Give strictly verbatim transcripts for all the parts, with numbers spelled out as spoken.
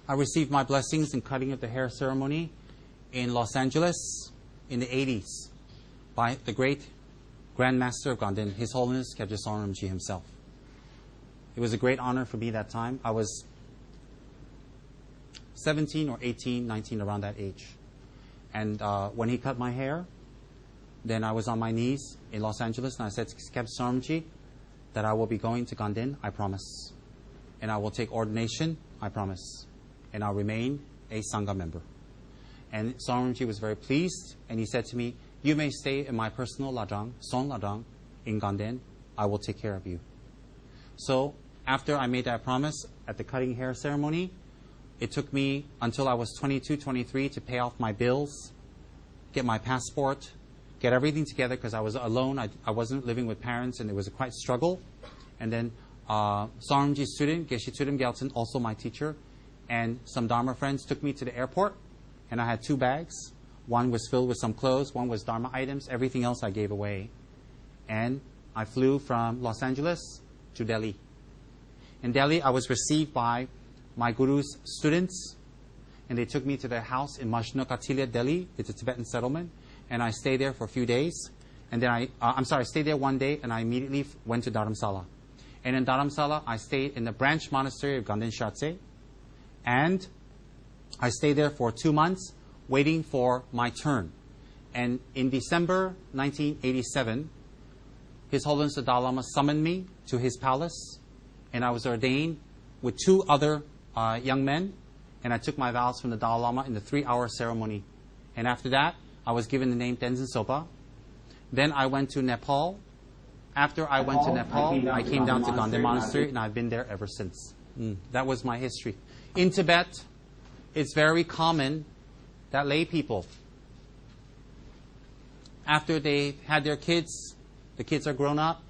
I received my blessings in cutting of the hair ceremony in Los Angeles in the eighties by the great Grand Master of Ganden, His Holiness Khebje Sonramji himself. It was a great honor for me that time. I was seventeen or eighteen, nineteen, around that age. And uh, when he cut my hair, then I was on my knees in Los Angeles and I said to Khebje Sonramji that I will be going to Ganden, I promise. And I will take ordination, I promise. And I'll remain a Sangha member. And Sonramji was very pleased and he said to me, you may stay in my personal ladang, Son ladang, in Ganden. I will take care of you. So after I made that promise at the cutting hair ceremony, it took me until I was twenty-two, twenty-three to pay off my bills, get my passport, get everything together because I was alone. I, I wasn't living with parents and it was a quite struggle. And then uh, Sonramji's student, Geshe Turim Gyaltsen, also my teacher, and some Dharma friends took me to the airport and I had two bags. One was filled with some clothes, one was Dharma items, everything else I gave away. And I flew from Los Angeles to Delhi. In Delhi, I was received by my guru's students, and they took me to their house in Majnu Katilia, Delhi. It's a Tibetan settlement, and I stayed there for a few days. And then I, uh, I'm sorry, I stayed there one day, and I immediately f- went to Dharamsala. And in Dharamsala, I stayed in the branch monastery of Ganden Shatse, and I stayed there for two months, waiting for my turn. And in December nineteen eighty-seven, His Holiness the Dalai Lama summoned me to his palace, and I was ordained with two other uh, young men, and I took my vows from the Dalai Lama in the three-hour ceremony. And after that, I was given the name Tenzin Sopa. Then I went to Nepal. After I went to Nepal, I came down to Ganden Monastery, and I've been there ever since. Mm, that was my history. In Tibet, it's very common that lay people, after they had their kids, the kids are grown up,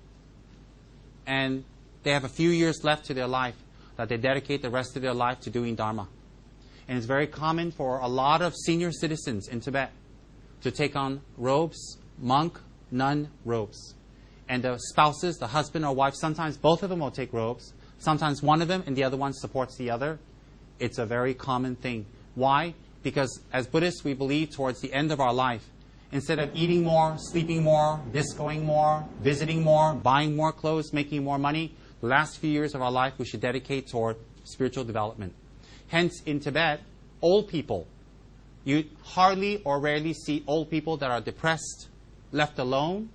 and they have a few years left to their life, that they dedicate the rest of their life to doing Dharma. And it's very common for a lot of senior citizens in Tibet to take on robes, monk, nun robes. And the spouses, the husband or wife, sometimes both of them will take robes. Sometimes one of them and the other one supports the other. It's a very common thing. Why? Because as Buddhists, we believe towards the end of our life, instead of eating more, sleeping more, discoing more, visiting more, buying more clothes, making more money, the last few years of our life we should dedicate toward spiritual development. Hence, in Tibet, old people, you hardly or rarely see old people that are depressed, left alone,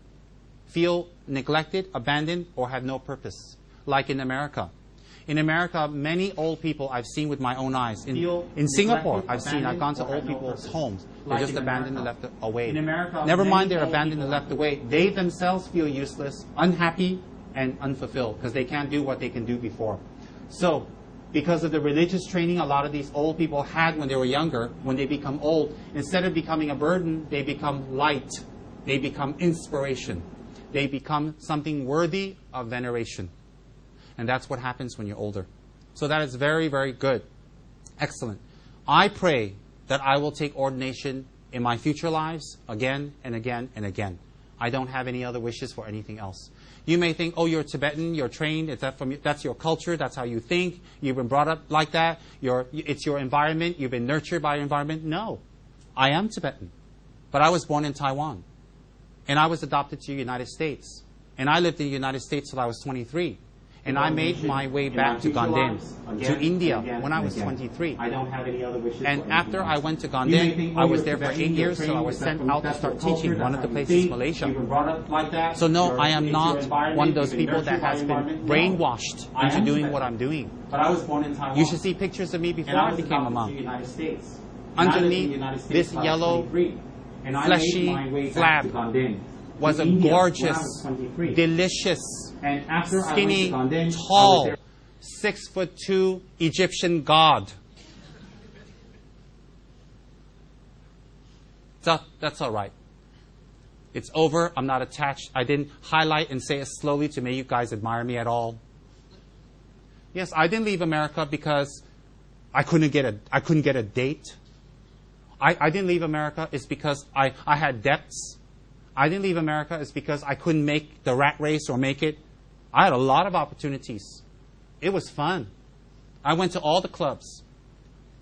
feel neglected, abandoned, or have no purpose, like in America. In America, many old people I've seen with my own eyes. In, in Singapore, I've seen, I've gone to old people's homes. They're just abandoned and left away. Never mind they're abandoned and left away. They themselves feel useless, unhappy, and unfulfilled because they can't do what they can do before. So, because of the religious training a lot of these old people had when they were younger, when they become old, instead of becoming a burden, they become light. They become inspiration. They become something worthy of veneration. And that's what happens when you're older. So that is very, very good. Excellent. I pray that I will take ordination in my future lives again and again and again. I don't have any other wishes for anything else. You may think, oh, you're Tibetan, you're trained, is that from, that's your culture, that's how you think, you've been brought up like that, you're, it's your environment, you've been nurtured by your environment. No, I am Tibetan. But I was born in Taiwan. And I was adopted to the United States. And I lived in the United States till I was twenty-three. And I made my way back to Ganden, to India, when I was twenty-three. I don't have any other wishes. And after I went to Ganden, I was there for eight years, so I was sent out to start teaching. One of the places is Malaysia. So no, I am not one of those people that has been brainwashed into doing what I'm doing. You should see pictures of me before I became a monk. Underneath this yellow, fleshy flab was a gorgeous, delicious, skinny, tall, six foot two Egyptian god. So, that's all right. It's over. I'm not attached. I didn't highlight and say it slowly to make you guys admire me at all. Yes, I didn't leave America because I couldn't get a I couldn't get a date. I, I didn't leave America is because I, I had debts. I didn't leave America is because I couldn't make the rat race or make it. I had a lot of opportunities. It was fun. I went to all the clubs.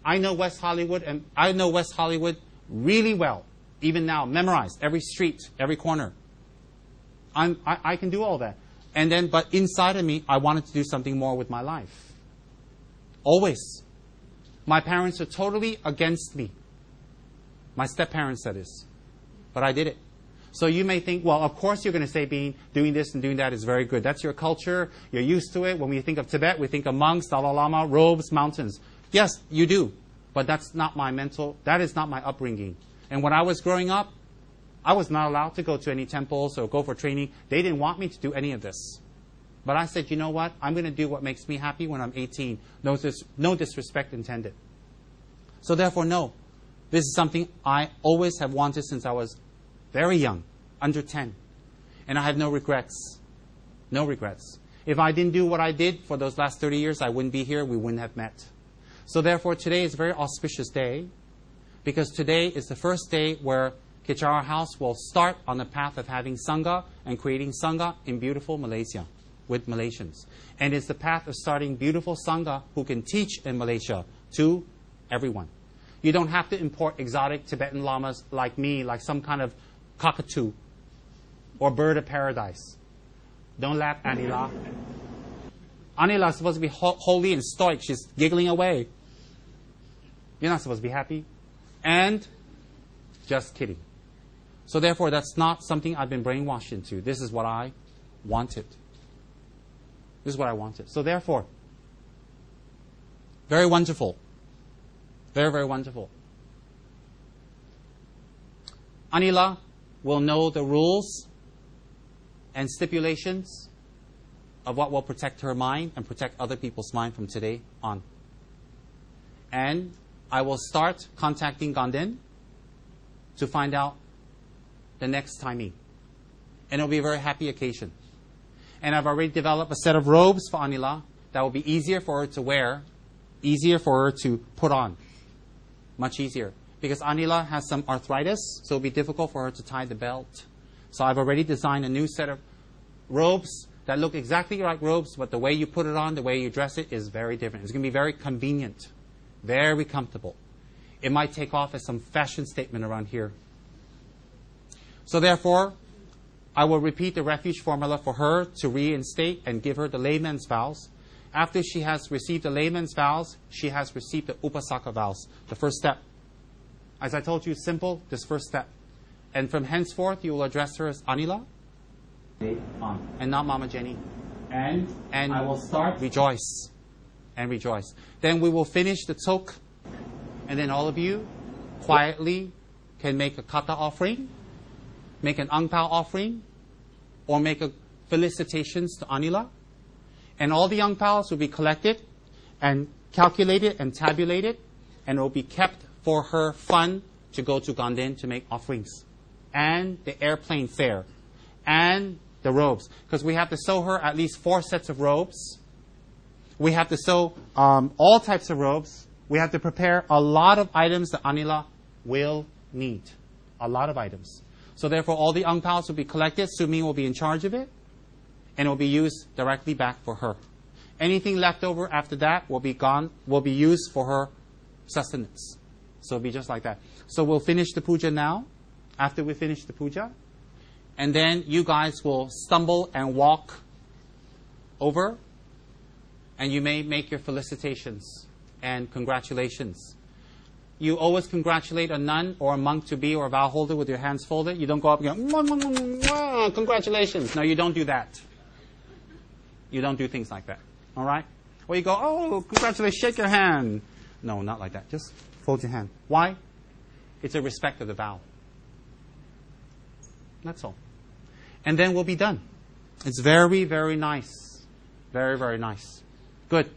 I know West Hollywood, and I know West Hollywood really well. Even now, memorized every street, every corner. I'm, I, I can do all that. And then, but inside of me, I wanted to do something more with my life. Always. My parents are totally against me. My step-parents, that is. But I did it. So you may think, well, of course you're going to say being doing this and doing that is very good. That's your culture. You're used to it. When we think of Tibet, we think of monks, Dalai Lama, robes, mountains. Yes, you do. But that's not my mental, that is not my upbringing. And when I was growing up, I was not allowed to go to any temples or go for training. They didn't want me to do any of this. But I said, you know what? I'm going to do what makes me happy when I'm eighteen. No, dis- no disrespect intended. So therefore, no. This is something I always have wanted since I was very young, under ten. And I have no regrets. No regrets. If I didn't do what I did for those last thirty years, I wouldn't be here. We wouldn't have met. So therefore, today is a very auspicious day, because today is the first day where Kichara House will start on the path of having Sangha and creating Sangha in beautiful Malaysia with Malaysians. And it's the path of starting beautiful Sangha who can teach in Malaysia to everyone. You don't have to import exotic Tibetan lamas like me, like some kind of cockatoo or bird of paradise. Don't laugh, Anila. Anila is supposed to be ho- holy and stoic. She's giggling away. You're not supposed to be happy. And just kidding. So therefore, that's not something I've been brainwashed into. This is what I wanted. This is what I wanted. So therefore, very wonderful. Very, very wonderful. Anila will know the rules and stipulations of what will protect her mind and protect other people's mind from today on. And I will start contacting Ganden to find out the next timing. And it'll be a very happy occasion. And I've already developed a set of robes for Anila that will be easier for her to wear, easier for her to put on. Much easier. Because Anila has some arthritis, so it'll be difficult for her to tie the belt. So I've already designed a new set of robes that look exactly like robes, but the way you put it on, the way you dress it is very different. It's going to be very convenient, very comfortable. It might take off as some fashion statement around here. So therefore, I will repeat the refuge formula for her to reinstate and give her the layman's vows. After she has received the layman's vows, she has received the upasaka vows, the first step. As I told you, simple, this first step. And from henceforth, you will address her as Anila and not Mama Jenny. And, and I will start rejoice and rejoice. Then we will finish the tok, and then all of you quietly can make a kata offering, make an ang pao offering, or make a felicitations to Anila. And all the ang paos will be collected and calculated and tabulated, and it will be kept for her fun to go to Ganden to make offerings. And the airplane fare. And the robes. Because we have to sew her at least four sets of robes. We have to sew um, all types of robes. We have to prepare a lot of items that Anila will need. A lot of items. So therefore, all the ang paos will be collected. Sumi will be in charge of it. And it will be used directly back for her. Anything left over after that will be gone, will be used for her sustenance. So it'll be just like that. So we'll finish the puja now, after we finish the puja. And then you guys will stumble and walk over. And you may make your felicitations and congratulations. You always congratulate a nun or a monk to be or a vow holder with your hands folded. You don't go up and go, mwah, mwah, mwah, mwah, congratulations. No, you don't do that. You don't do things like that. All right? Or you go, oh, congratulations, shake your hand. No, not like that. Just fold your hand. Why? It's a respect of the vow. That's all. And then we'll be done. It's very, very nice. Very, very nice. Good.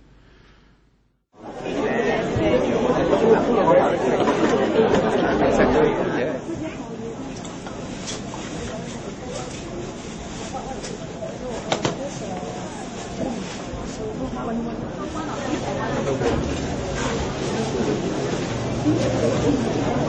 Thank you.